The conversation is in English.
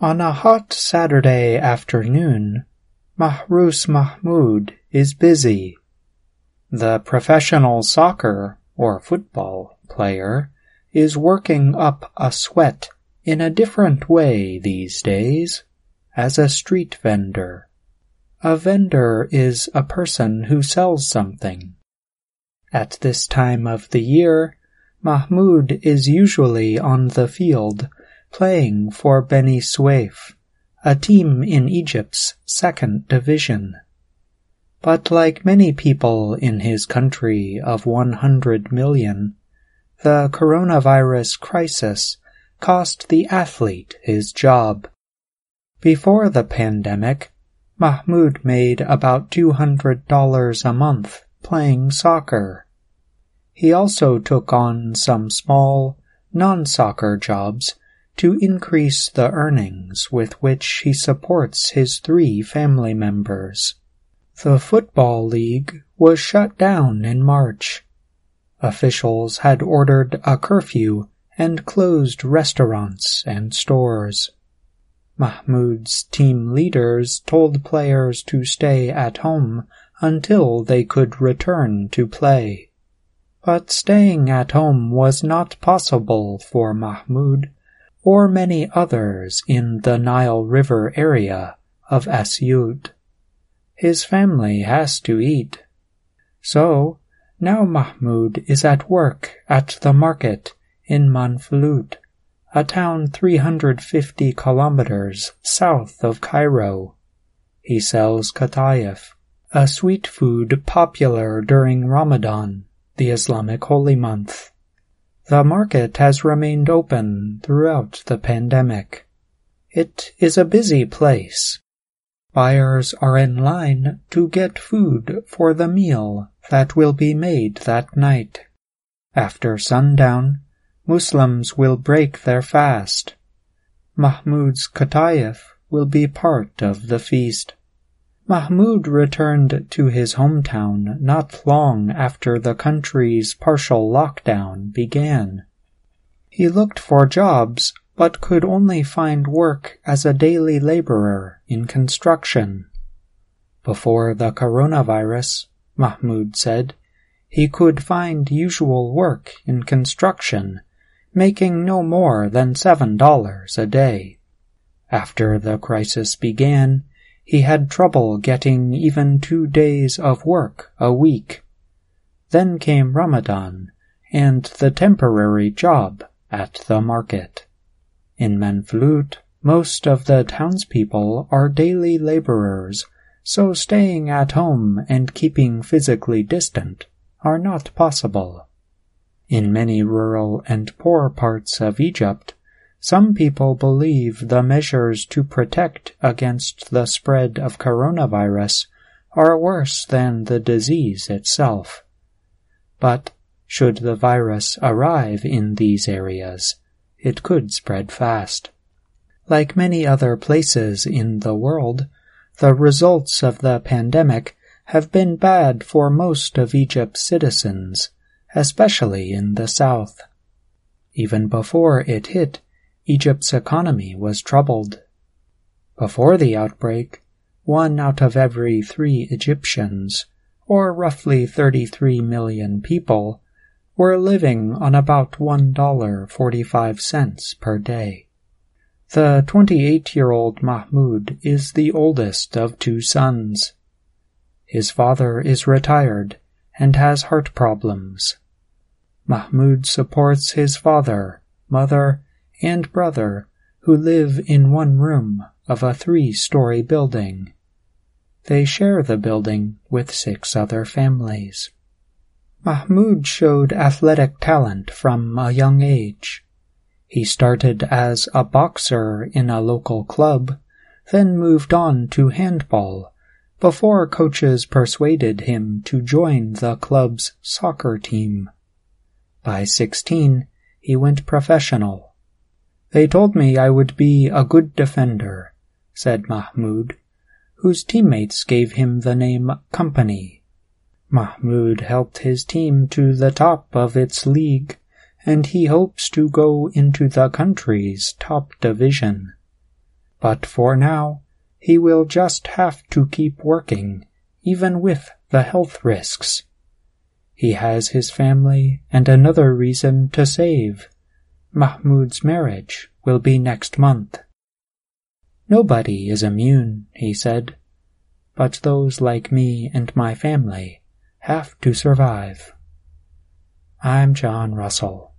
On a hot Saturday afternoon, Mahrous Mahmoud is busy. The professional soccer or football player is working up a sweat in a different way these days, as a street vendor. A vendor is a person who sells something. At this time of the year, Mahmoud is usually on the field playing for Beni Suef, a team in Egypt's second division. But like many people in his country of 100 million, the coronavirus crisis cost the athlete his job. Before the pandemic, Mahmoud made about $200 a month playing soccer. He also took on some small, non-soccer jobs to increase the earnings with which he supports his 3 family members. The football league was shut down in March. Officials had ordered a curfew and closed restaurants and stores. Mahmoud's team leaders told players to stay at home until they could return to play. But staying at home was not possible for Mahmoud or many others in the Nile River area of Asyut. His family has to eat. So, now Mahmoud is at work at the market in Manflut, a town 350 kilometers south of Cairo. He sells katayef, a sweet food popular during Ramadan, the Islamic holy month. The market has remained open throughout the pandemic. It is a busy place. Buyers are in line to get food for the meal that will be made that night. After sundown, Muslims will break their fast. Mahmoud's katayef will be part of the feast. Mahmoud returned to his hometown not long after the country's partial lockdown began. He looked for jobs but could only find work as a daily laborer in construction. Before the coronavirus, Mahmoud said, he could find usual work in construction, making no more than $7 a day. After the crisis began, he had trouble getting even 2 days of work a week. Then came Ramadan and the temporary job at the market. In Manflut, most of the townspeople are daily laborers, so staying at home and keeping physically distant are not possible. In many rural and poor parts of Egypt, some people believe the measures to protect against the spread of coronavirus are worse than the disease itself. But should the virus arrive in these areas, it could spread fast. Like many other places in the world, the results of the pandemic have been bad for most of Egypt's citizens, especially in the south. Even before it hit, Egypt's economy was troubled. Before the outbreak, 1 out of every 3 Egyptians, or roughly 33 million people, were living on about $1.45 per day. The 28-year-old Mahmoud is the oldest of 2 sons. His father is retired and has heart problems. Mahmoud supports his father, mother, and brother, who live in one room of a 3-story building. They share the building with 6 other families. Mahmoud showed athletic talent from a young age. He started as a boxer in a local club, then moved on to handball, before coaches persuaded him to join the club's soccer team. By 16, he went professional. "They told me I would be a good defender," said Mahmoud, whose teammates gave him the name Company. Mahmoud helped his team to the top of its league, and he hopes to go into the country's top division. But for now, he will just have to keep working, even with the health risks. He has his family and another reason to save. Mahmud's marriage will be next month. Nobody is immune, he said, but those like me and my family have to survive. I'm John Russell.